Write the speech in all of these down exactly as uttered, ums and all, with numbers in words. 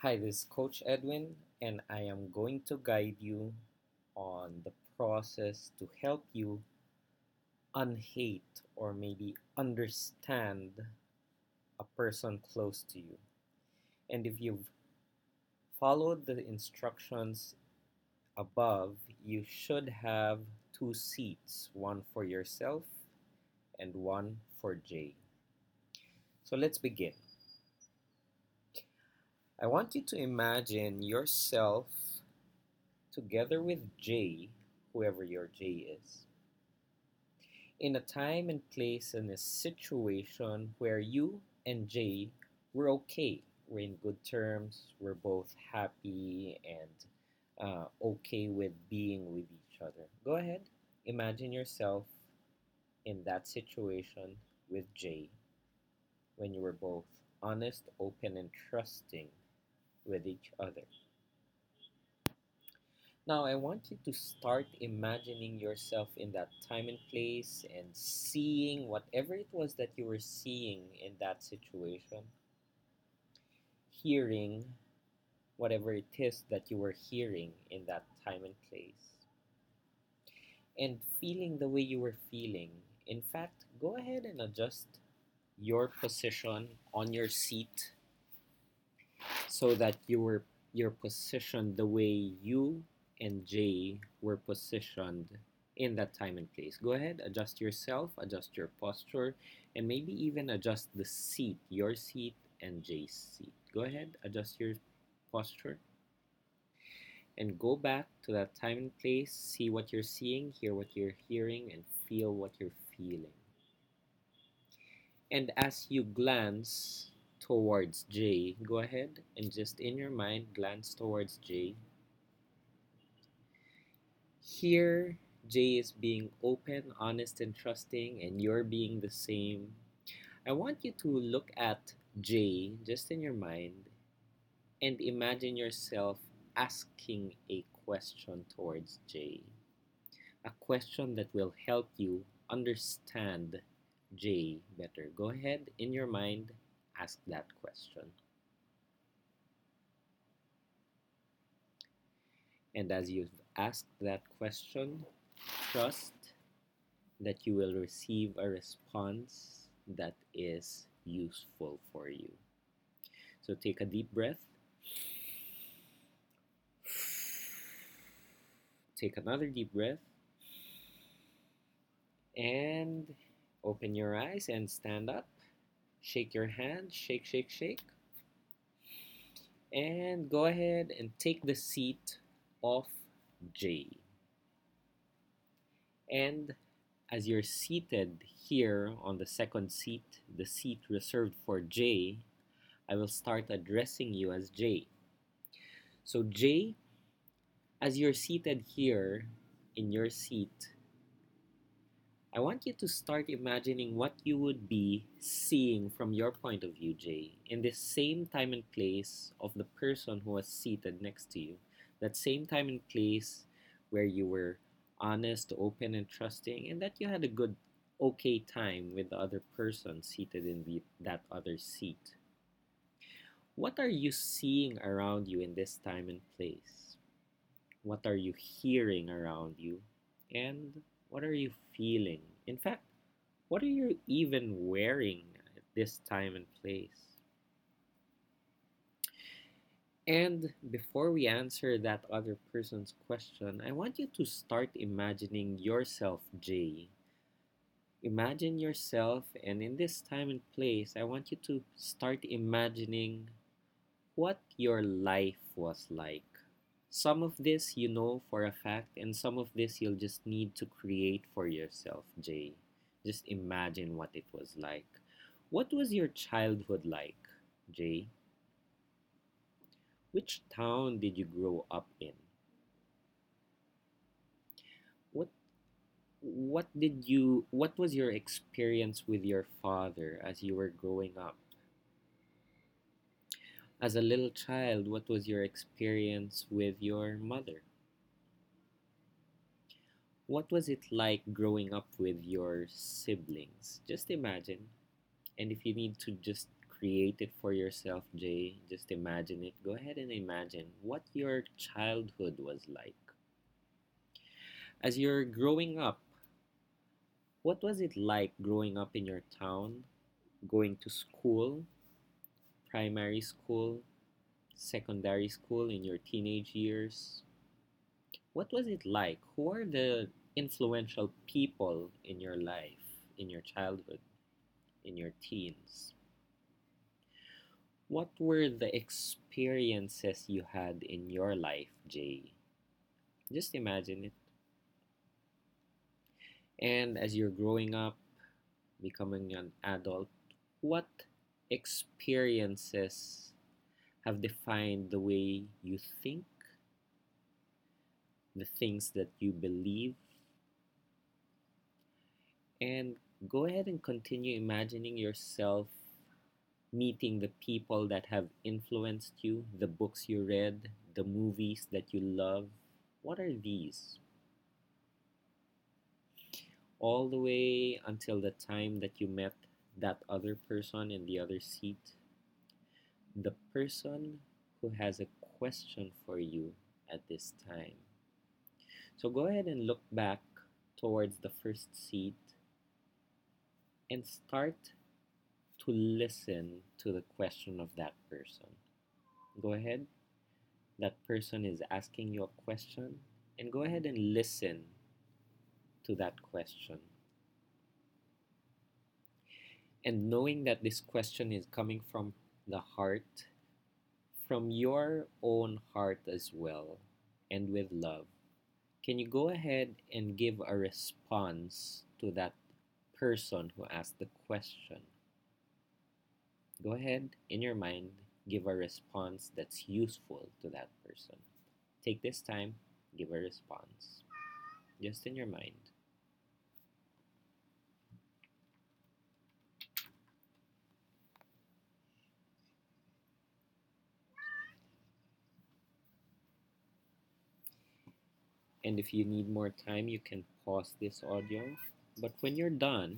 Hi, this is Coach Edwin, and I am going to guide you on the process to help you unhate or maybe understand a person close to you. And if you've followed the instructions above, you should have two seats, one for yourself and one for Jay. So let's begin. I want you to imagine yourself together with Jay, whoever your Jay is, in a time and place and a situation where you and Jay were okay. We're in good terms. We're both happy and uh, okay with being with each other. Go ahead. Imagine yourself in that situation with Jay when you were both honest, open, and trusting with each other. Now, I want you to start imagining yourself in that time and place and seeing whatever it was that you were seeing in that situation, hearing whatever it is that you were hearing in that time and place, and feeling the way you were feeling. In fact, go ahead and adjust your position on your seat so that you were you're positioned the way you and Jay were positioned in that time and place. Go ahead, adjust yourself, adjust your posture, and maybe even adjust the seat, your seat and Jay's seat. Go ahead, adjust your posture and go back to that time and place. See what you're seeing, hear what you're hearing, and feel what you're feeling. And as you glance towards Jay, go ahead and just in your mind glance towards Jay. Here, Jay is being open, honest, and trusting, and you're being the same. I want you to look at Jay just in your mind and imagine yourself asking a question towards Jay. A question that will help you understand Jay better. Go ahead in your mind, ask that question. And as you've asked that question, trust that you will receive a response that is useful for you. So take a deep breath. Take another deep breath. And open your eyes and stand up. Shake your hand. Shake, shake, shake. And go ahead and take the seat of Jay. And as you're seated here on the second seat, the seat reserved for Jay, I will start addressing you as Jay. So, Jay, as you're seated here in your seat, I want you to start imagining what you would be seeing from your point of view, Jay, in this same time and place of the person who was seated next to you. That same time and place where you were honest, open, and trusting, and that you had a good, okay time with the other person seated in the, that other seat. What are you seeing around you in this time and place? What are you hearing around you? And what are you feeling? In fact, what are you even wearing at this time and place? And before we answer that other person's question, I want you to start imagining yourself, Jay. Imagine yourself, and in this time and place, I want you to start imagining what your life was like. Some of this you know for a fact, and some of this you'll just need to create for yourself, Jay. Just imagine what it was like. What was your childhood like, Jay? Which town did you grow up in? What what did you what was your experience with your father as you were growing up? As a little child, what was your experience with your mother? What was it like growing up with your siblings? Just imagine. And if you need to just create it for yourself, Jay. Just imagine it. Go ahead and imagine what your childhood was like. As you're growing up, what was it like growing up in your town, going to school, primary school, secondary school in your teenage years? What was it like? Who are the influential people in your life, in your childhood, in your teens? What were the experiences you had in your life, Jay? Just imagine it. And as you're growing up, becoming an adult, what experiences have defined the way you think, the things that you believe, and go ahead and continue imagining yourself meeting the people that have influenced you, the books you read, the movies that you love. What are these? All the way until the time that you met that other person in the other seat, the person who has a question for you at this time. So go ahead and look back towards the first seat and start to listen to the question of that person. Go ahead. That person is asking you a question, and go ahead and listen to that question. And knowing that this question is coming from the heart, from your own heart as well, and with love, can you go ahead and give a response to that person who asked the question? Go ahead, in your mind, give a response that's useful to that person. Take this time, give a response, just in your mind. And if you need more time, you can pause this audio. But when you're done,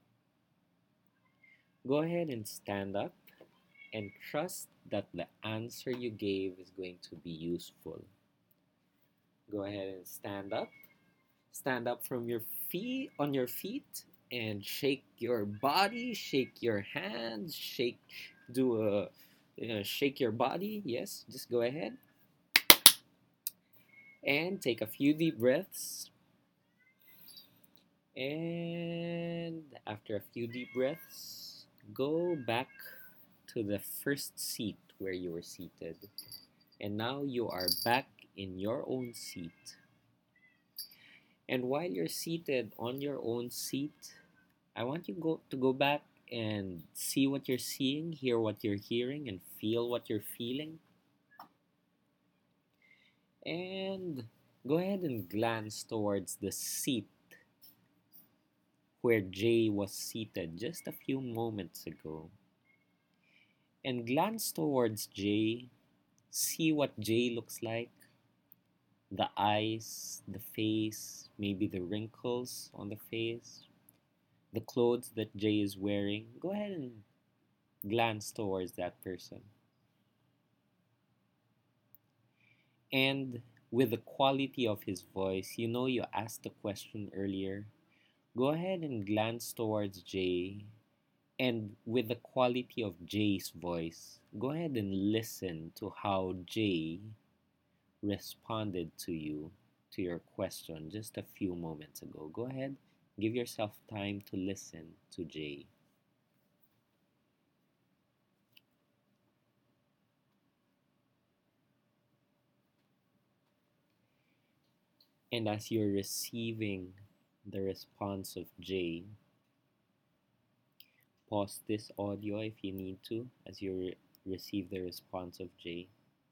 go ahead and stand up and trust that the answer you gave is going to be useful. Go ahead and stand up. Stand up from your feet on your feet and shake your body, shake your hands, shake do a you know, shake your body. Yes, just go ahead and take a few deep breaths. And after a few deep breaths, go back to the first seat where you were seated. And now you are back in your own seat. And while you're seated on your own seat, I want you go to go back and see what you're seeing, hear what you're hearing, and feel what you're feeling. And go ahead and glance towards the seat where Jay was seated just a few moments ago. And glance towards Jay, see what Jay looks like, the eyes, the face, maybe the wrinkles on the face, the clothes that Jay is wearing. Go ahead and glance towards that person. And with the quality of his voice, you know you asked the question earlier. Go ahead and glance towards Jay. And with the quality of Jay's voice, go ahead and listen to how Jay responded to you, to your question just a few moments ago. Go ahead, give yourself time to listen to Jay. And as you're receiving the response of Jay, pause this audio if you need to as you re- receive the response of Jay.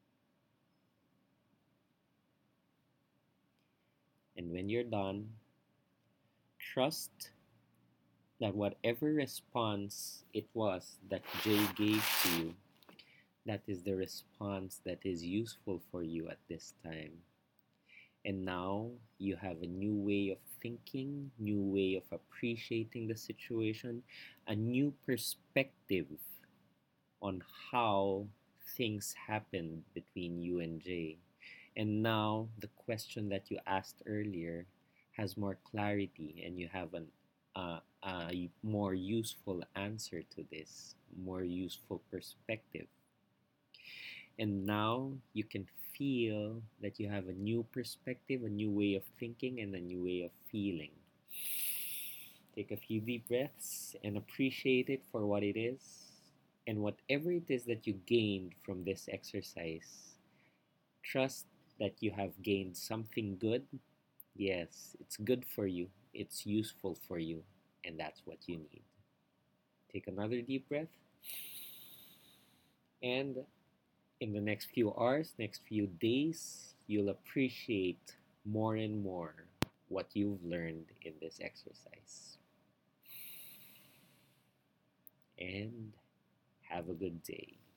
And when you're done, trust that whatever response it was that Jay gave to you, that is the response that is useful for you at this time. And now you have a new way of thinking, new way of appreciating the situation, a new perspective on how things happened between you and Jay. And now the question that you asked earlier has more clarity, and you have an uh, a more useful answer to this, more useful perspective. And now you can feel that you have a new perspective, a new way of thinking, and a new way of feeling. Take a few deep breaths and appreciate it for what it is. And whatever it is that you gained from this exercise, trust that you have gained something good. Yes, it's good for you, it's useful for you, and that's what you need. Take another deep breath, and in the next few hours, next few days, you'll appreciate more and more what you've learned in this exercise. And have a good day.